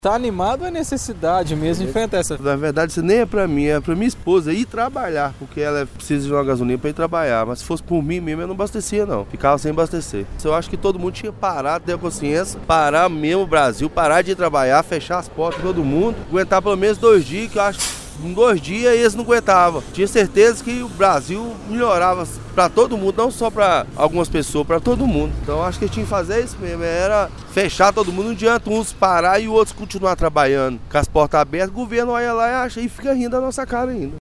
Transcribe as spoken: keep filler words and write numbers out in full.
Tá animado ou é necessidade mesmo enfrentar essa? Na verdade, isso nem é pra mim, é pra minha esposa ir trabalhar, porque ela precisa de uma gasolina pra ir trabalhar. Mas se fosse por mim mesmo, eu não abastecia não, ficava sem abastecer. Eu acho que todo mundo tinha parado, ter a consciência, parar mesmo o Brasil, parar de ir trabalhar, fechar as portas pra todo mundo, aguentar pelo menos dois dias, que eu acho que em dois dias eles não aguentavam. Tinha certeza que o Brasil melhorava para todo mundo, não só para algumas pessoas, para todo mundo. Então acho que tinha que fazer isso mesmo, era fechar todo mundo, não adianta uns parar e outros continuar trabalhando com as portas abertas. O governo olha lá e acha e fica rindo da nossa cara ainda.